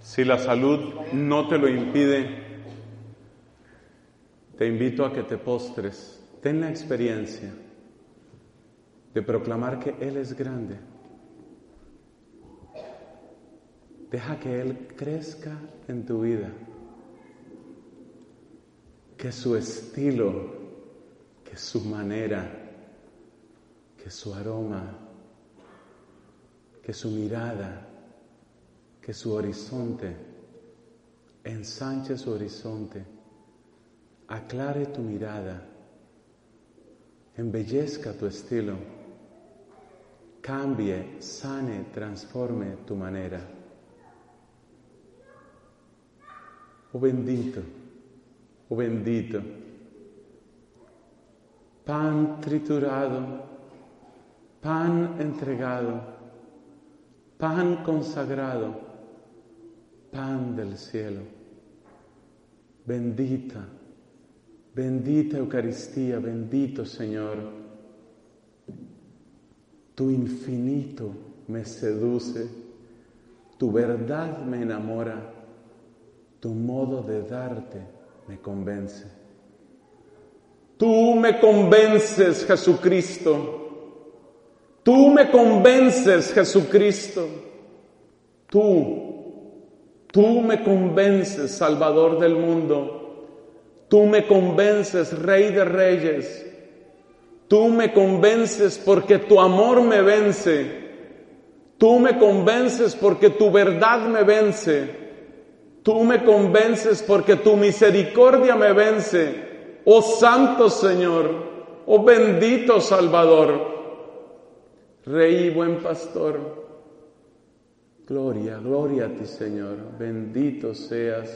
Si la salud no te lo impide, te invito a que te postres. Ten la experiencia de proclamar que Él es grande. Deja que Él crezca en tu vida. Que su estilo, que su manera, que su aroma, que su mirada, que su horizonte, ensanche su horizonte, aclare tu mirada, embellezca tu estilo, cambie, sane, transforme tu manera. Oh bendito, pan triturado, pan entregado, pan consagrado, pan del cielo. Bendita, bendita Eucaristía, bendito Señor. Tu infinito me seduce, tu verdad me enamora, tu modo de darte me convence. Tú me convences, Jesucristo. Tú me convences, Jesucristo. Tú me convences, Salvador del mundo. Tú me convences, Rey de Reyes. Tú me convences porque tu amor me vence. Tú me convences porque tu verdad me vence. Tú me convences porque tu misericordia me vence. Oh Santo Señor, oh bendito Salvador, Rey y buen Pastor. Gloria, gloria a ti, Señor. Bendito seas,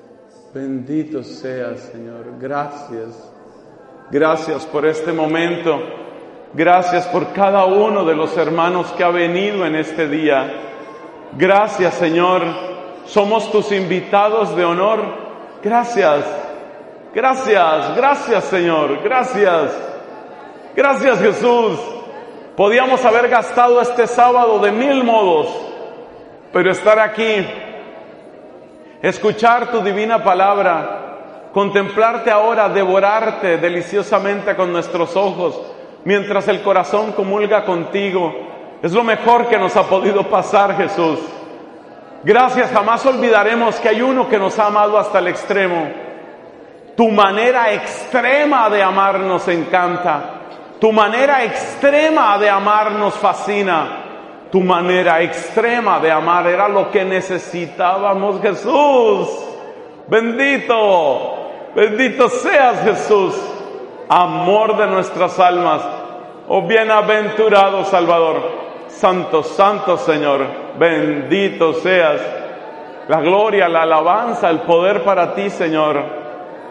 Señor. Gracias. Gracias por este momento. Gracias por cada uno de los hermanos que ha venido en este día. Gracias, Señor. Somos tus invitados de honor. Gracias. Gracias, Señor. Gracias, Jesús. Podíamos haber gastado este sábado de 1000 modos, pero estar aquí, escuchar tu divina palabra, contemplarte ahora, devorarte deliciosamente con nuestros ojos, mientras el corazón comulga contigo, es lo mejor que nos ha podido pasar, Jesús. Gracias, jamás olvidaremos que hay uno que nos ha amado hasta el extremo. Tu manera extrema de amar nos encanta. Tu manera extrema de amar nos fascina. Tu manera extrema de amar era lo que necesitábamos, Jesús. Bendito seas, Jesús. Amor de nuestras almas. Oh bienaventurado Salvador. Santo, santo Señor. Bendito seas. La gloria, la alabanza, el poder para ti, Señor.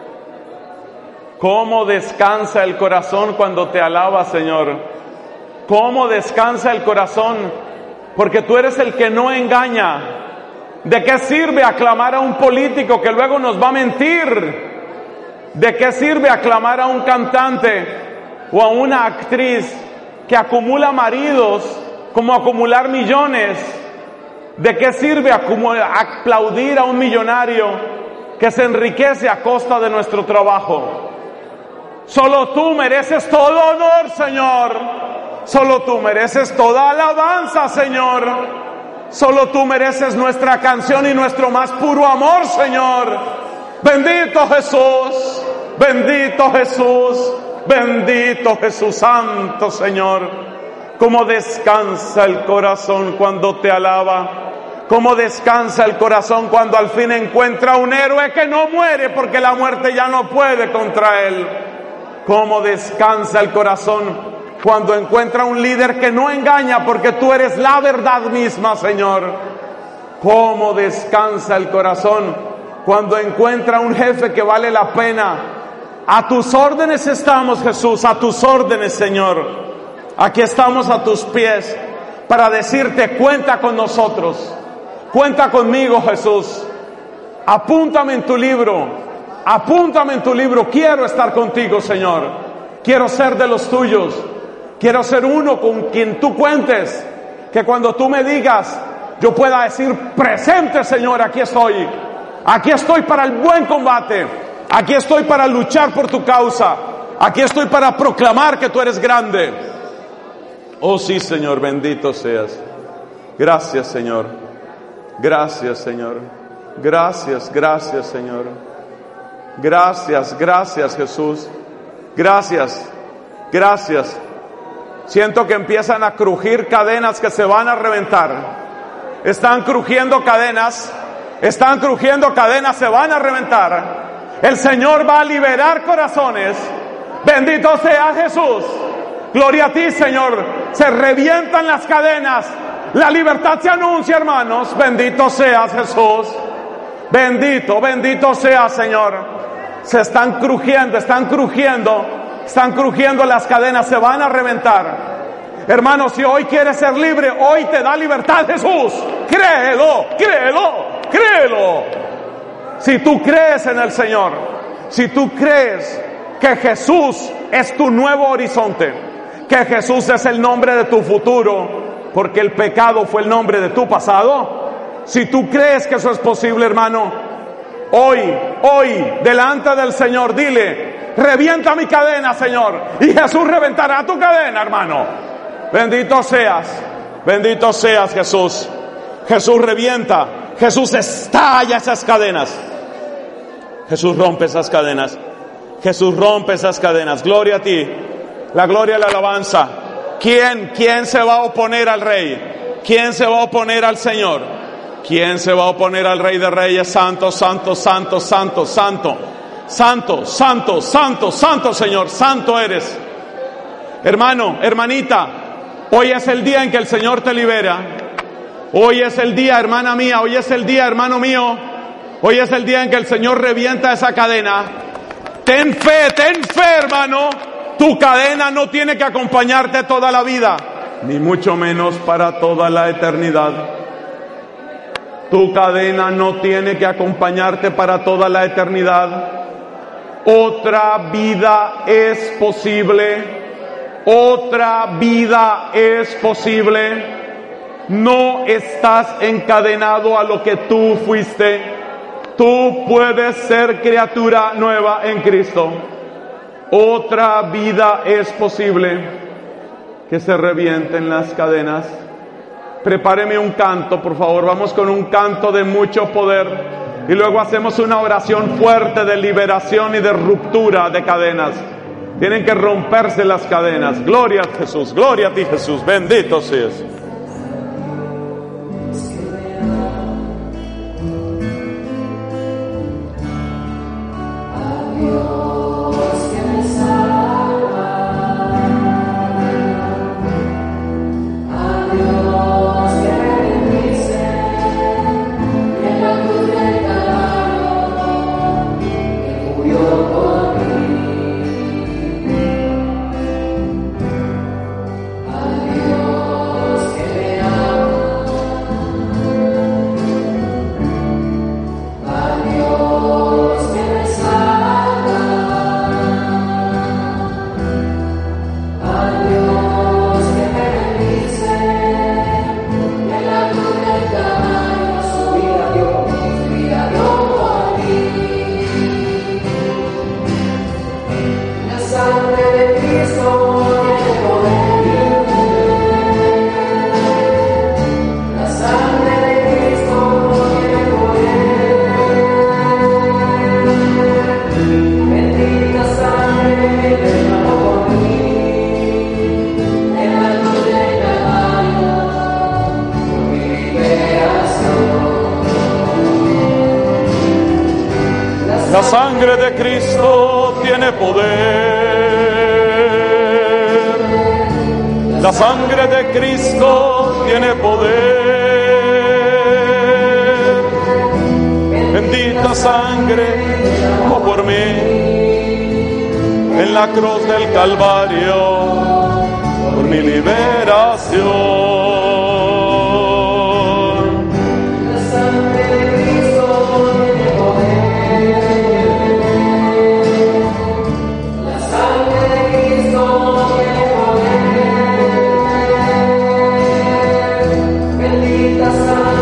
¿Cómo descansa el corazón cuando te alaba, Señor? ¿Cómo descansa el corazón? Porque tú eres el que no engaña. ¿De qué sirve aclamar a un político que luego nos va a mentir? ¿De qué sirve aclamar a un cantante o a una actriz que acumula maridos como acumular millones? ¿De qué sirve aplaudir a un millonario que se enriquece a costa de nuestro trabajo? Solo tú mereces todo honor, Señor. Solo tú mereces toda alabanza, Señor. Solo tú mereces nuestra canción y nuestro más puro amor, Señor. Bendito Jesús, bendito Jesús, bendito Jesús, santo Señor. Cómo descansa el corazón cuando te alaba. Cómo descansa el corazón cuando al fin encuentra un héroe que no muere porque la muerte ya no puede contra él. Cómo descansa el corazón cuando encuentra un líder que no engaña porque tú eres la verdad misma, Señor. Cómo descansa el corazón cuando encuentra un jefe que vale la pena. A tus órdenes estamos, Jesús, a tus órdenes, Señor. Aquí estamos a tus pies para decirte: cuenta con nosotros, cuenta conmigo, Jesús. Apúntame en tu libro. Apúntame en tu libro. Quiero estar contigo, Señor. Quiero ser de los tuyos. Quiero ser uno con quien tú cuentes. Que cuando tú me digas, yo pueda decir: presente, Señor, aquí estoy. Aquí estoy para el buen combate. Aquí estoy para luchar por tu causa. Aquí estoy para proclamar que tú eres grande. Oh sí, Señor, bendito seas. Gracias, Señor. Gracias, Señor. Gracias, gracias, Señor. Gracias, gracias, Jesús. Gracias, gracias. Siento que empiezan a crujir cadenas que se van a reventar. Están crujiendo cadenas. Están crujiendo cadenas, se van a reventar. El Señor va a liberar corazones. Bendito sea Jesús. Gloria a ti, Señor. Se revientan las cadenas. La libertad se anuncia, hermanos. Bendito seas, Jesús. Bendito, bendito sea, Señor. Se están crujiendo, están crujiendo las cadenas, se van a reventar. Hermano, si hoy quieres ser libre, hoy te da libertad Jesús. Créelo, créelo, créelo. Si tú crees en el Señor, si tú crees que Jesús es tu nuevo horizonte, que Jesús es el nombre de tu futuro, porque el pecado fue el nombre de tu pasado. Si tú crees que eso es posible, hermano, hoy, delante del Señor, dile: revienta mi cadena, Señor. Y Jesús reventará tu cadena, hermano. Bendito seas Jesús. Jesús revienta, Jesús estalla esas cadenas. Jesús rompe esas cadenas. Jesús rompe esas cadenas. Gloria a ti. La gloria y la alabanza. ¿Quién se va a oponer al Rey? ¿Quién se va a oponer al Señor? ¿Quién se va a oponer al Rey de Reyes? Santo, santo, santo, santo, santo. Santo, santo, santo, santo, Señor. Santo eres. Hermano, hermanita, hoy es el día en que el Señor te libera. Hoy es el día, hermana mía. Hoy es el día, hermano mío. Hoy es el día en que el Señor revienta esa cadena. Ten fe, hermano. Tu cadena no tiene que acompañarte toda la vida, ni mucho menos para toda la eternidad. Tu cadena no tiene que acompañarte para toda la eternidad. Otra vida es posible. Otra vida es posible. No estás encadenado a lo que tú fuiste. Tú puedes ser criatura nueva en Cristo. Otra vida es posible. Que se revienten las cadenas. Prepáreme un canto, por favor. Vamos con un canto de mucho poder. Y luego hacemos una oración fuerte de liberación y de ruptura de cadenas. Tienen que romperse las cadenas. Gloria a Jesús. Gloria a ti, Jesús. Bendito seas. La sangre de Cristo tiene poder. La sangre de Cristo tiene poder. Bendita sangre, como por mí, en la cruz del Calvario, por mi liberación. Bendita sangre.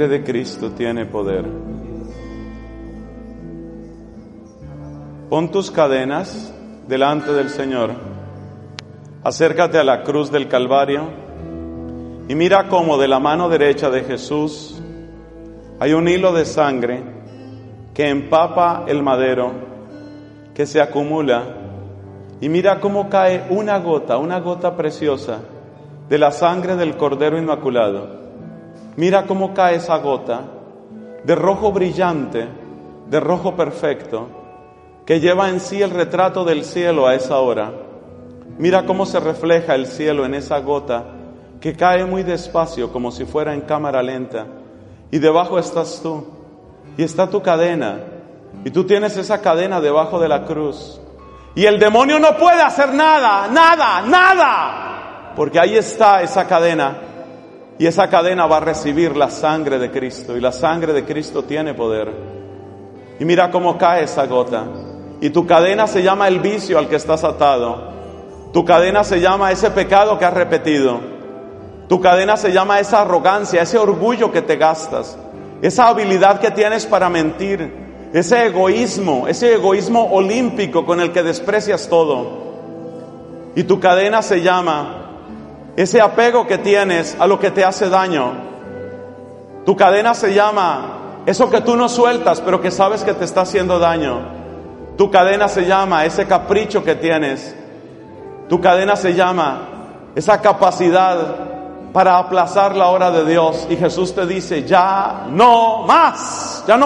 sangre de Cristo tiene poder. Pon tus cadenas delante del Señor. Acércate a la cruz del Calvario y mira cómo de la mano derecha de Jesús hay un hilo de sangre que empapa el madero, que se acumula, y mira cómo cae una gota preciosa de la sangre del Cordero Inmaculado. Mira cómo cae esa gota de rojo brillante, de rojo perfecto, que lleva en sí el retrato del cielo a esa hora. Mira cómo se refleja el cielo en esa gota que cae muy despacio, como si fuera en cámara lenta. Y debajo estás tú, y está tu cadena, y tú tienes esa cadena debajo de la cruz. Y el demonio no puede hacer nada, porque ahí está esa cadena, y esa cadena va a recibir la sangre de Cristo, y la sangre de Cristo tiene poder. Y mira cómo cae esa gota, y tu cadena se llama el vicio al que estás atado, tu cadena se llama ese pecado que has repetido, tu cadena se llama esa arrogancia, ese orgullo que te gastas, esa habilidad que tienes para mentir, ese egoísmo olímpico con el que desprecias todo. Y tu cadena se llama ese apego que tienes a lo que te hace daño. Tu cadena se llama eso que tú no sueltas, pero que sabes que te está haciendo daño. Tu cadena se llama ese capricho que tienes. Tu cadena se llama esa capacidad para aplazar la hora de Dios. Y Jesús te dice: ya no más, ya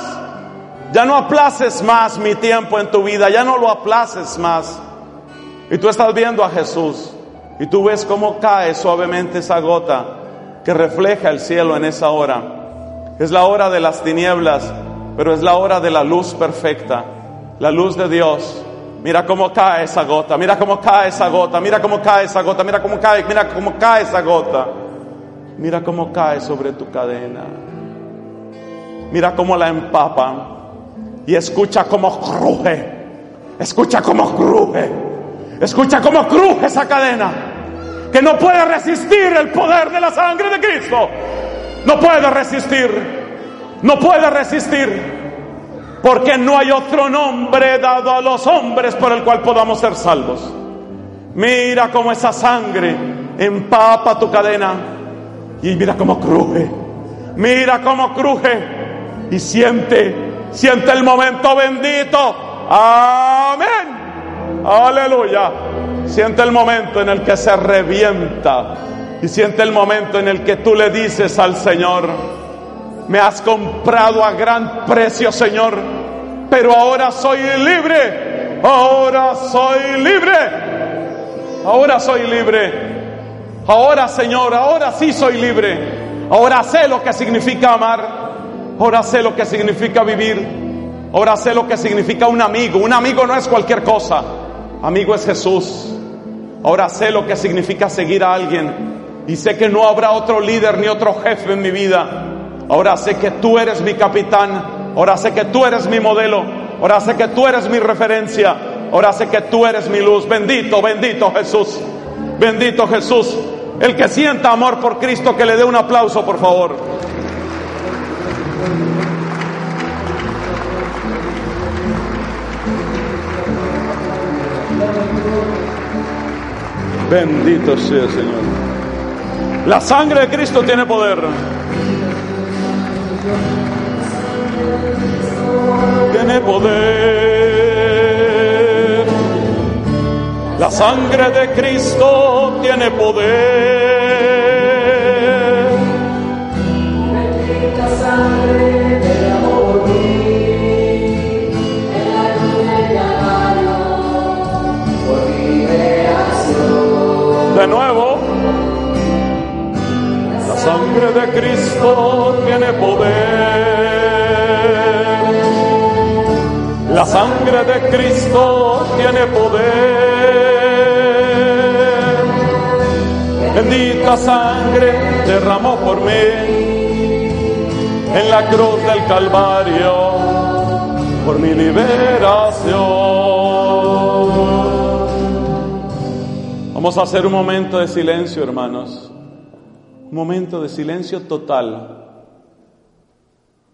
no aplaces más mi tiempo en tu vida, ya no lo aplaces más. Y tú estás viendo a Jesús y tú ves cómo cae suavemente esa gota que refleja el cielo en esa hora. Es la hora de las tinieblas, pero es la hora de la luz perfecta, la luz de Dios. Mira cómo cae esa gota, mira cómo cae esa gota, mira cómo cae esa gota, mira cómo cae esa gota. Mira cómo cae sobre tu cadena. Mira cómo la empapa. Y escucha cómo cruje. Escucha cómo cruje. Escucha cómo cruje esa cadena, que no puede resistir el poder de la sangre de Cristo. No puede resistir. Porque no hay otro nombre dado a los hombres por el cual podamos ser salvos. Mira cómo esa sangre empapa tu cadena. Y mira cómo cruje. Mira cómo cruje. Y siente el momento bendito. Amén. Aleluya. Siente el momento en el que se revienta. Y siente el momento en el que tú le dices al Señor: me has comprado a gran precio, Señor, pero ahora soy libre. Ahora soy libre. Ahora soy libre. Ahora, Señor, ahora sí soy libre. Ahora sé lo que significa amar. Ahora sé lo que significa vivir. Ahora sé lo que significa un amigo. Un amigo no es cualquier cosa. Amigo es Jesús. Ahora sé lo que significa seguir a alguien. Y sé que no habrá otro líder ni otro jefe en mi vida. Ahora sé que tú eres mi capitán. Ahora sé que tú eres mi modelo. Ahora sé que tú eres mi referencia. Ahora sé que tú eres mi luz. Bendito, bendito Jesús. Bendito Jesús. El que sienta amor por Cristo, que le dé un aplauso, por favor. Bendito sea el Señor. La sangre de Cristo tiene poder. Tiene poder. La sangre de Cristo tiene poder. Bendita sangre del amor por mí, en la cruz del Calvario, por mi creación. De nuevo. La sangre de Cristo tiene poder. La sangre de Cristo tiene poder. Bendita sangre derramó por mí en la cruz del Calvario, por mi liberación. Vamos a hacer un momento de silencio, hermanos. Un momento de silencio total.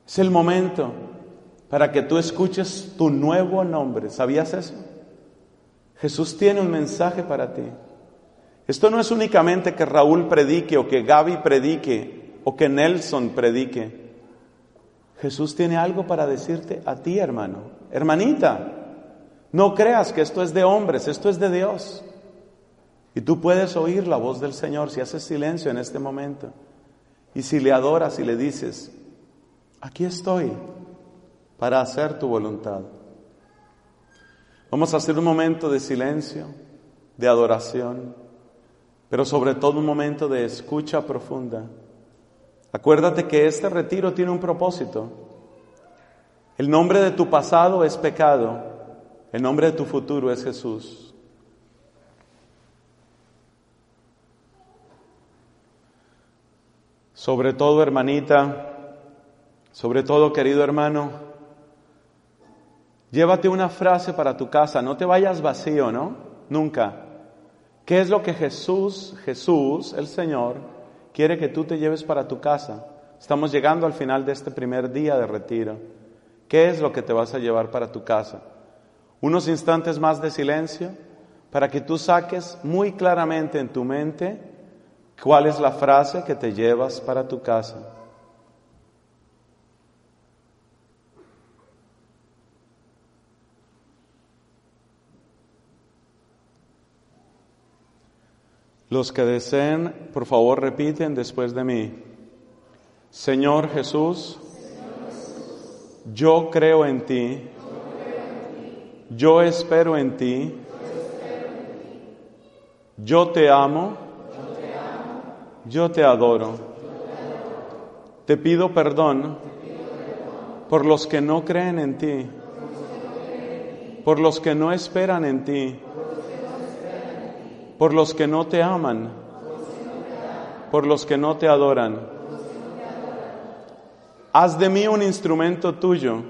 Es el momento para que tú escuches tu nuevo nombre. ¿Sabías eso? Jesús tiene un mensaje para ti. Esto no es únicamente que Raúl predique o que Gaby predique o que Nelson predique. Jesús tiene algo para decirte a ti, hermano, hermanita. No creas que esto es de hombres, esto es de Dios. Y tú puedes oír la voz del Señor si haces silencio en este momento. Y si le adoras y le dices, aquí estoy para hacer tu voluntad. Vamos a hacer un momento de silencio, de adoración, pero sobre todo un momento de escucha profunda. Acuérdate que este retiro tiene un propósito. El nombre de tu pasado es pecado, el nombre de tu futuro es Jesús. Sobre todo, hermanita, sobre todo, querido hermano, llévate una frase para tu casa, no te vayas vacío, ¿no? Nunca. ¿Qué es lo que Jesús, el Señor, quiere que tú te lleves para tu casa? Estamos llegando al final de este primer día de retiro. ¿Qué es lo que te vas a llevar para tu casa? Unos instantes más de silencio para que tú saques muy claramente en tu mente cuál es la frase que te llevas para tu casa. Los que deseen, por favor, repiten después de mí. Señor Jesús, yo creo en ti, yo espero en ti, yo te amo, yo te adoro. Te pido perdón por los que no creen en ti, por los que no esperan en ti, por los que no te aman, por los que no te adoran. Haz de mí un instrumento tuyo,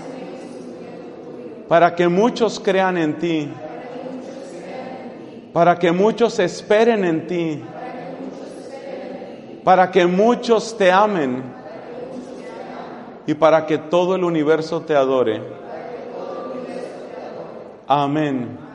para que muchos crean en ti, para que muchos esperen en ti, para que muchos te amen y para que todo el universo te adore. Amén.